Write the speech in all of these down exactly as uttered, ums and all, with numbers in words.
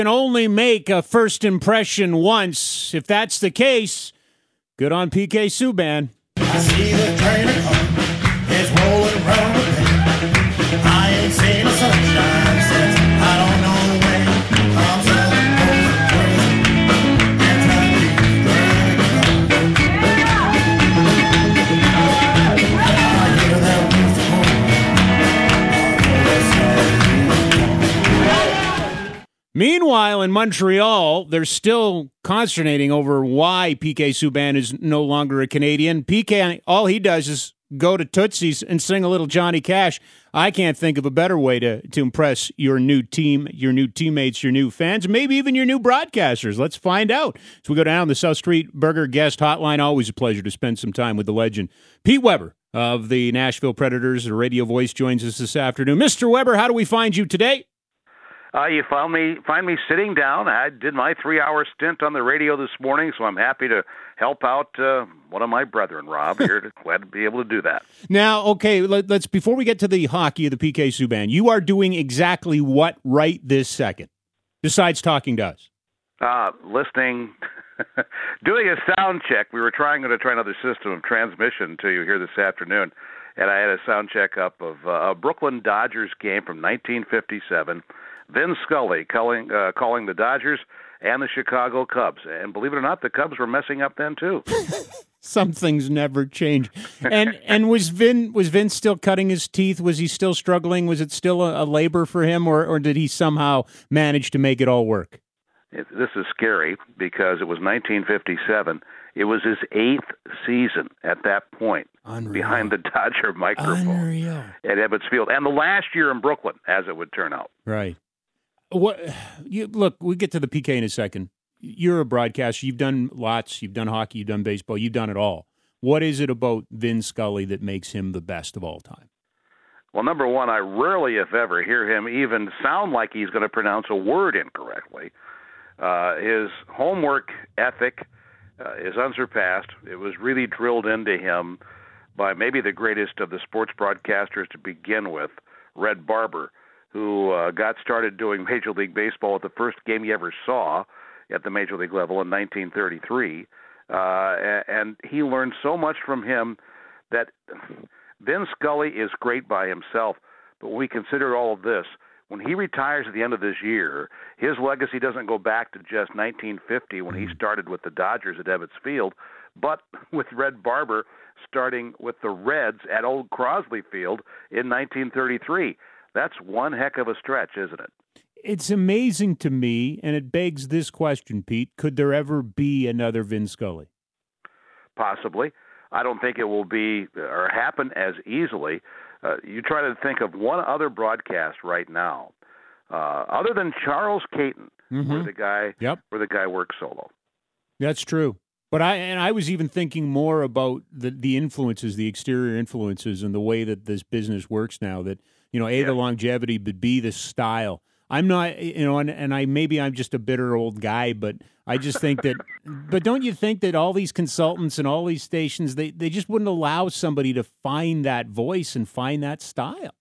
Can only make a first impression once. If that's the case, good on P K Subban. I see the train a coming, it's rolling around the bend. I ain't seen the sunshine since I don't know when. I'm selling gold and time keeps dragging on. I hear that music home. Meanwhile, in Montreal, they're still consternating over why P K Subban is no longer a Canadian. P K, all he does is go to Tootsie's and sing a little Johnny Cash. I can't think of a better way to, to impress your new team, your new teammates, your new fans, maybe even your new broadcasters. Let's find out. So we go down the South Street Burger Guest Hotline. Always a pleasure to spend some time with the legend. Pete Weber of the Nashville Predators, the radio voice, joins us this afternoon. Mister Weber, how do we find you today? Uh, you found me find me sitting down. I did my three-hour stint on the radio this morning, so I'm happy to help out uh, one of my brethren, Rob, here. To, glad to be able to do that. Now, okay, let, let's before we get to the hockey of the P K Subban, you are doing exactly what right this second, besides talking to us? Uh, listening, doing a sound check. We were trying to try another system of transmission to you here this afternoon, and I had a sound check up of uh, a Brooklyn Dodgers game from nineteen fifty-seven. Vin Scully calling uh, calling the Dodgers and the Chicago Cubs. And believe it or not, the Cubs were messing up then, too. Some things never change. And and was Vin was Vin still cutting his teeth? Was he still struggling? Was it still a, a labor for him, or, or did he somehow manage to make it all work? It, this is scary because it was nineteen fifty-seven. It was his eighth season at that point. Unreal. Behind the Dodger microphone Unreal. At Ebbets Field. And the last year in Brooklyn, as it would turn out. Right. What you look, we get to the P K in a second. You're a broadcaster. You've done lots. You've done hockey. You've done baseball. You've done it all. What is it about Vin Scully that makes him the best of all time? Well, number one, I rarely, if ever, hear him even sound like he's going to pronounce a word incorrectly. Uh, his homework ethic uh, is unsurpassed. It was really drilled into him by maybe the greatest of the sports broadcasters to begin with, Red Barber, who uh, got started doing Major League Baseball at the first game he ever saw at the Major League level in nineteen thirty-three. Uh, and he learned so much from him that Vin Scully is great by himself. But when we consider all of this, when he retires at the end of this year, his legacy doesn't go back to just nineteen fifty when he started with the Dodgers at Ebbets Field, but with Red Barber starting with the Reds at Old Crosley Field in nineteen thirty-three. That's one heck of a stretch, isn't it? It's amazing to me, and it begs this question, Pete. Could there ever be another Vin Scully? Possibly. I don't think it will be or happen as easily. Uh, you try to think of one other broadcast right now, uh, other than Charles Caton, mm-hmm. where the guy yep. where the guy works solo. That's true. But I and I was even thinking more about the the influences, the exterior influences, and the way that this business works now. That you know, a yeah. the longevity, but b the style. I'm not, you know, and, and I maybe I'm just a bitter old guy, but I just think that. But don't you think that all these consultants and all these stations, they they just wouldn't allow somebody to find that voice and find that style?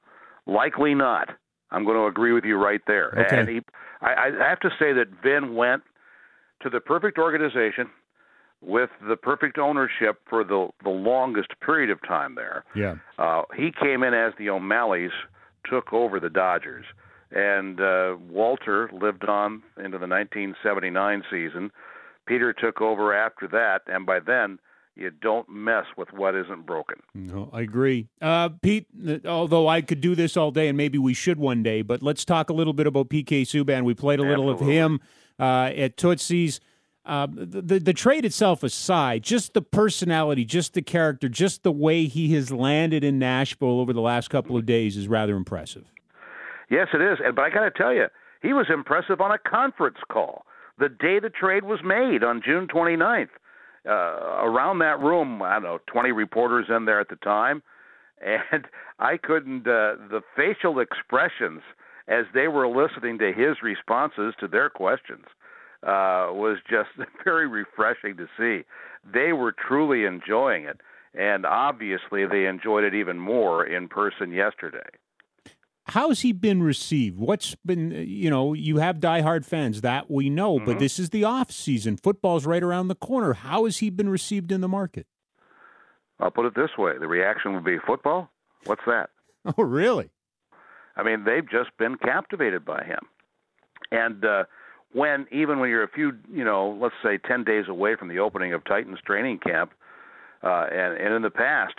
Likely not. I'm going to agree with you right there. Okay. And he, I, I have to say that Vin went to the perfect organization with the perfect ownership for the, the longest period of time there. Yeah. Uh, he came in as the O'Malleys took over the Dodgers, and uh, Walter lived on into the nineteen seventy-nine season. Peter took over after that, and by then, you don't mess with what isn't broken. No, I agree. Uh, Pete, although I could do this all day, and maybe we should one day, but let's talk a little bit about P K Subban. We played a little Absolutely. of him uh, at Tootsie's. Uh, the, the the trade itself aside, just the personality, just the character, just the way he has landed in Nashville over the last couple of days is rather impressive. Yes, it is. But I got to tell you, he was impressive on a conference call the day the trade was made on June twenty-ninth. Uh, around that room, I don't know, twenty reporters in there at the time, and I couldn't, uh, the facial expressions as they were listening to his responses to their questions uh, was just very refreshing to see. They were truly enjoying it, and obviously they enjoyed it even more in person yesterday. how's he been received? What's been, you know, you have diehard fans, that we know, mm-hmm. but this is the off season. Football's right around the corner. How has he been received in the market? I'll put it this way. The reaction would be, football? What's that? Oh, really? I mean, they've just been captivated by him. And uh, when, even when you're a few, you know, let's say ten days away from the opening of Titans training camp, uh, and, and in the past,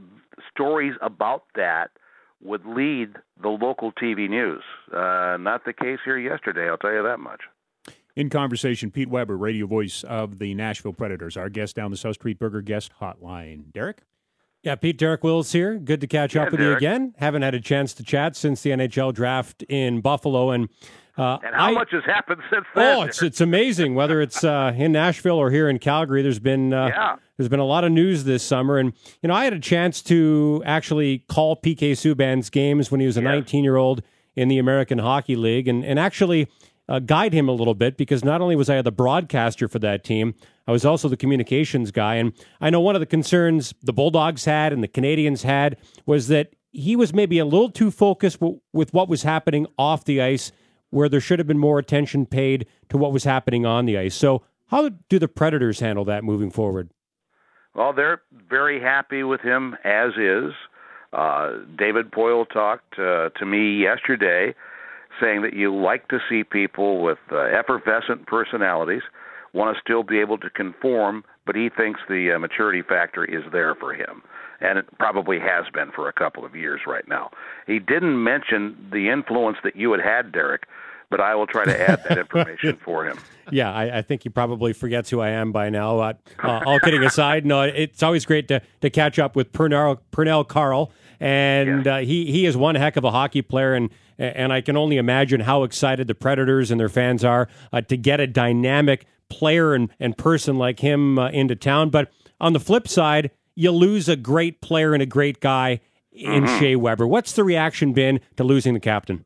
stories about that would lead the local T V news. Uh, not the case here yesterday, I'll tell you that much. In conversation, Pete Weber, radio voice of the Nashville Predators, our guest down the South Street Burger guest hotline. Derek? Yeah, Pete, Derek Wills here. Good to catch yeah, up with Derek. you again. Haven't had a chance to chat since the N H L draft in Buffalo. And uh, and how I, much has happened since then? Oh, it's it's amazing. Whether it's uh, in Nashville or here in Calgary, there's been uh, yeah. there's been a lot of news this summer. And, you know, I had a chance to actually call P K Subban's games when he was a nineteen-year-old in the American Hockey League and, and actually uh, guide him a little bit, because not only was I the broadcaster for that team, I was also the communications guy. And I know one of the concerns the Bulldogs had and the Canadians had was that he was maybe a little too focused w- with what was happening off the ice, where there should have been more attention paid to what was happening on the ice. So how do the Predators handle that moving forward? Well, they're very happy with him as is. Uh, David Poyle talked uh, to me yesterday saying that you like to see people with uh, effervescent personalities, want to still be able to conform, but he thinks the uh, maturity factor is there for him, and it probably has been for a couple of years right now. He didn't mention the influence that you had had, Derek, but I will try to add that information for him. Yeah, I, I think he probably forgets who I am by now. Uh, uh, all kidding aside, no, it's always great to, to catch up with Pernell, Pernell Carl, and yeah. uh, he, he is one heck of a hockey player, and and I can only imagine how excited the Predators and their fans are uh, to get a dynamic player and, and person like him uh, into town. But on the flip side, you lose a great player and a great guy in mm-hmm. Shea Weber. What's the reaction been to losing the captain?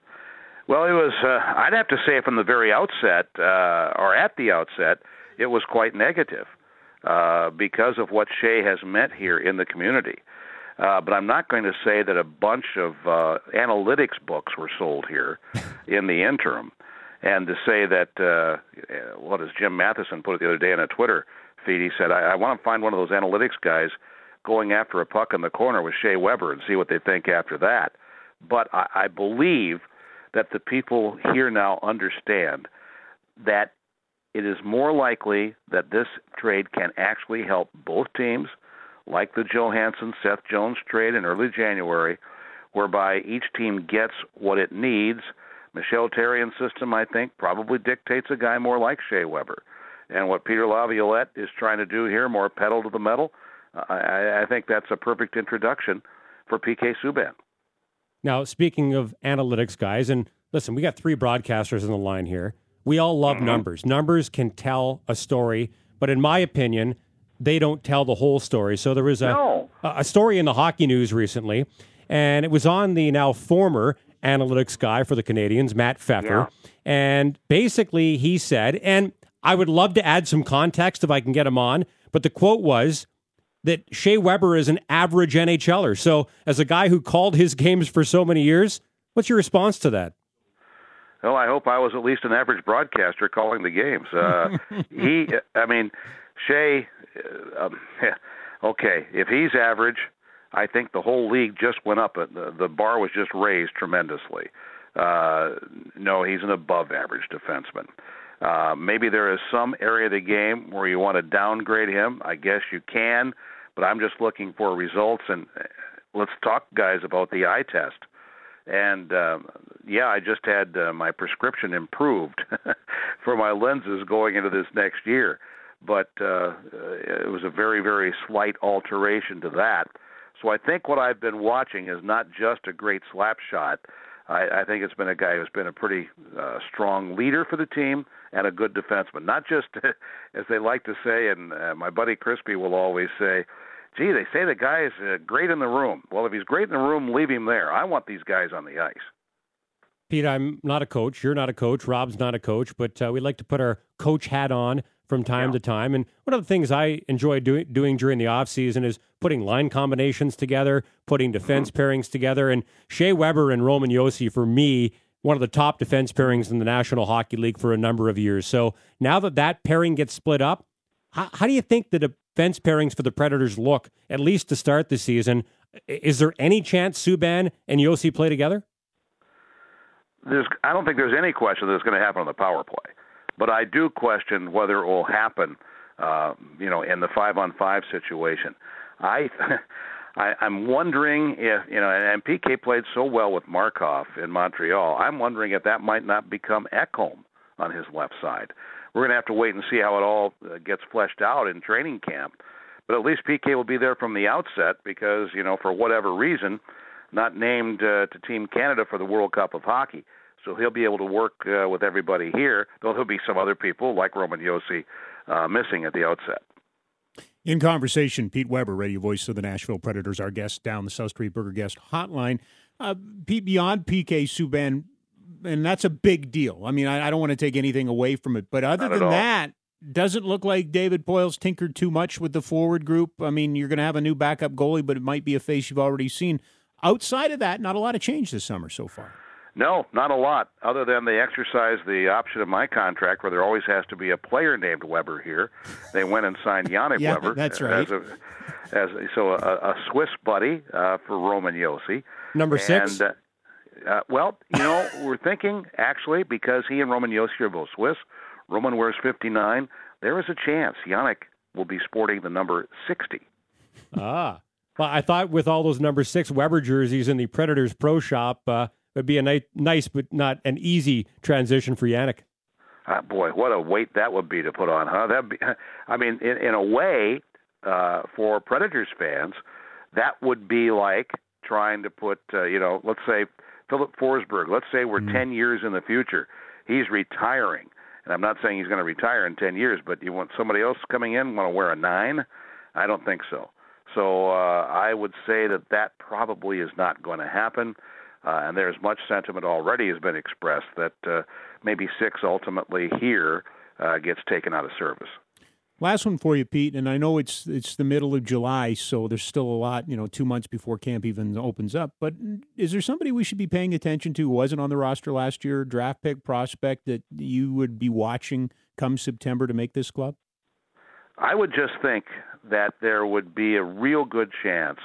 Well, it was, uh, I'd have to say from the very outset, uh, or at the outset, it was quite negative uh, because of what Shea has meant here in the community. Uh, but I'm not going to say that a bunch of uh, analytics books were sold here in the interim. And to say that, uh, what does Jim Matheson put it the other day on a Twitter feed? He said, I, I want to find one of those analytics guys going after a puck in the corner with Shea Weber and see what they think after that. But I, I believe that the people here now understand that it is more likely that this trade can actually help both teams, like the Johansson-Seth Jones trade in early January, whereby each team gets what it needs. Michel Therrien's system, I think, probably dictates a guy more like Shea Weber. And what Peter Laviolette is trying to do here, more pedal to the metal, I, I think that's a perfect introduction for P K Subban. Now, speaking of analytics guys, and listen, we got three broadcasters on the line here. We all love mm-hmm. numbers. Numbers can tell a story, but in my opinion, they don't tell the whole story. So there was a, no. a story in the hockey news recently, and it was on the now former analytics guy for the Canadians, Matt Pfeffer. Yeah. And basically he said, and I would love to add some context if I can get him on, but the quote was that Shea Weber is an average N H L er. So as a guy who called his games for so many years, what's your response to that? Well, I hope I was at least an average broadcaster calling the games. Uh, he, I mean, Shea, uh, um, okay, if he's average, I think the whole league just went up. The, the bar was just raised tremendously. Uh, no, he's an above-average defenseman. Uh, maybe there is some area of the game where you want to downgrade him. I guess you can, but I'm just looking for results. And let's talk, guys, about the eye test. And, uh, yeah, I just had uh, my prescription improved for my lenses going into this next year. But uh, it was a very, very slight alteration to that. So I think what I've been watching is not just a great slap shot. I, I think it's been a guy who's been a pretty uh, strong leader for the team and a good defenseman. Not just, as they like to say, and uh, my buddy Crispy will always say, gee, they say the guy is uh, great in the room. Well, if he's great in the room, leave him there. I want these guys on the ice. Pete, I'm not a coach. You're not a coach. Rob's not a coach. But uh, we like to put our coach hat on from time Yeah. to time. And one of the things I enjoy doing doing during the offseason is putting line combinations together, putting defense Mm-hmm. pairings together. And Shea Weber and Roman Josi, for me, one of the top defense pairings in the National Hockey League for a number of years. So now that that pairing gets split up, how, how do you think the defense pairings for the Predators look, at least to start the season? Is there any chance Subban and Josi play together? There's, I don't think there's any question that it's going to happen on the power play, but I do question whether it will happen, uh, you know, in the five-on-five situation. I, I, I'm wondering if, you know, and, and P K played so well with Markov in Montreal. I'm wondering if that might not become Ekholm on his left side. We're going to have to wait and see how it all uh, gets fleshed out in training camp. But at least P K will be there from the outset because, you know, for whatever reason, not named uh, to Team Canada for the World Cup of Hockey. So he'll be able to work uh, with everybody here, though there'll be some other people like Roman Josi uh, missing at the outset. In conversation, Pete Weber, radio voice of the Nashville Predators, our guest down the South Street Burger Guest Hotline. Uh, Pete, beyond P K Subban, and that's a big deal. I mean, I, I don't want to take anything away from it, but other Not at than all. that, doesn't look like David Poyle's tinkered too much with the forward group. I mean, you're going to have a new backup goalie, but it might be a face you've already seen. Outside of that, not a lot of change this summer so far. No, not a lot, other than they exercised the option of my contract where there always has to be a player named Weber here. They went and signed Yannick Yeah, Weber. that's right. As a, as a, so a, a Swiss buddy uh, for Roman Josi. Number six? And, uh, uh, well, you know, we're thinking, actually, because he and Roman Josi are both Swiss, Roman wears fifty-nine, there is a chance Yannick will be sporting the number sixty. Ah. Well, I thought with all those number six Weber jerseys in the Predators Pro Shop, uh, it'd be a ni- nice but not an easy transition for Yannick. Uh, boy, what a weight that would be to put on, huh? That, be, I mean, in, in a way, uh, for Predators fans, that would be like trying to put, uh, you know, let's say Philip Forsberg. Let's say we're Mm. ten years in the future. He's retiring, and I'm not saying he's going to retire in ten years, but you want somebody else coming in want to wear a nine? I don't think so. So uh, I would say that that probably is not going to happen. Uh, and there's much sentiment already has been expressed that uh, maybe six ultimately here uh, gets taken out of service. Last one for you, Pete, and I know it's it's the middle of July, so there's still a lot, you know, two months before camp even opens up. But is there somebody we should be paying attention to who wasn't on the roster last year, draft pick prospect that you would be watching come September to make this club? I would just think that there would be a real good chance,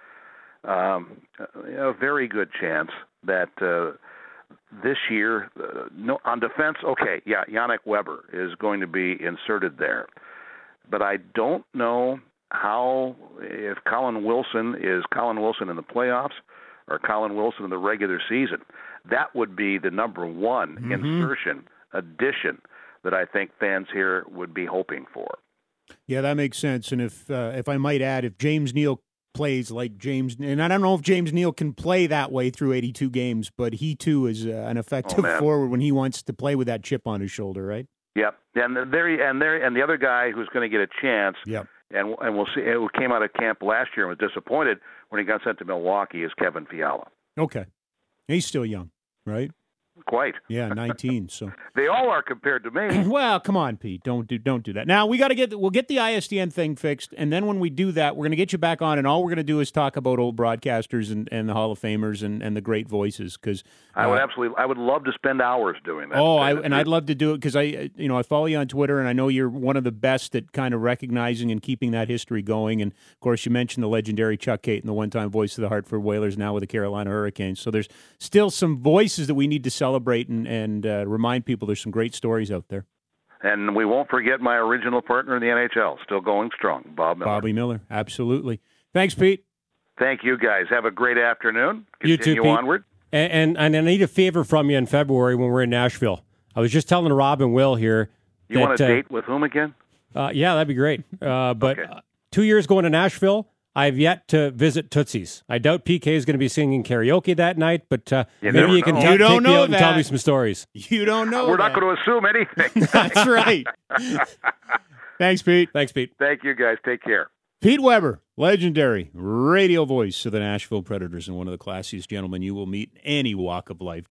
um, a very good chance that uh, this year, uh, no, on defense, okay, yeah, Yannick Weber is going to be inserted there. But I don't know how, if Colin Wilson is Colin Wilson in the playoffs or Colin Wilson in the regular season. That would be the number one mm-hmm. insertion, addition that I think fans here would be hoping for. Yeah, that makes sense. And if uh, if I might add, if James Neal plays like James, and I don't know if James Neal can play that way through eighty-two games, but he too is uh, an effective oh, forward when he wants to play with that chip on his shoulder, right? Yep, and there and there and the other guy who's going to get a chance. Yep. And and we'll see. Who came out of camp last year and was disappointed when he got sent to Milwaukee is Kevin Fiala. Okay, he's still young, right? Quite. Yeah, nineteen. So they all are compared to me. Well, come on, Pete. Don't do don't do that. Now we got to get we'll get the I S D N thing fixed, and then when we do that, we're going to get you back on, and all we're going to do is talk about old broadcasters and, and the Hall of Famers and, and the great voices. Because uh, I would absolutely, I would love to spend hours doing that. Oh, I, and I'd love to do it because I, you know, I follow you on Twitter, and I know you're one of the best at kind of recognizing and keeping that history going. And of course, you mentioned the legendary Chuck Caton, the one-time voice of the Hartford Whalers, now with the Carolina Hurricanes. So there's still some voices that we need to celebrate and. and And uh, remind people there's some great stories out there. And we won't forget my original partner in the N H L, still going strong, Bob Miller. Bobby Miller, absolutely. Thanks, Pete. Thank you, guys. Have a great afternoon. Continue you too, Pete. onward. And, and, and I need a favor from you in February when we're in Nashville. I was just telling Rob and Will here. You that, want to uh, date with whom again? Uh, yeah, that'd be great. Uh, but Okay. uh, two years going to Nashville, I've yet to visit Tootsie's. I doubt P K is going to be singing karaoke that night, but uh, You maybe never you can know. tell, You don't take me know out and tell that. me some stories. You don't know. We're that. not going to assume anything. That's right. Thanks, Pete. Thanks, Pete. Thank you, guys. Take care. Pete Weber, legendary radio voice of the Nashville Predators and one of the classiest gentlemen you will meet in any walk of life.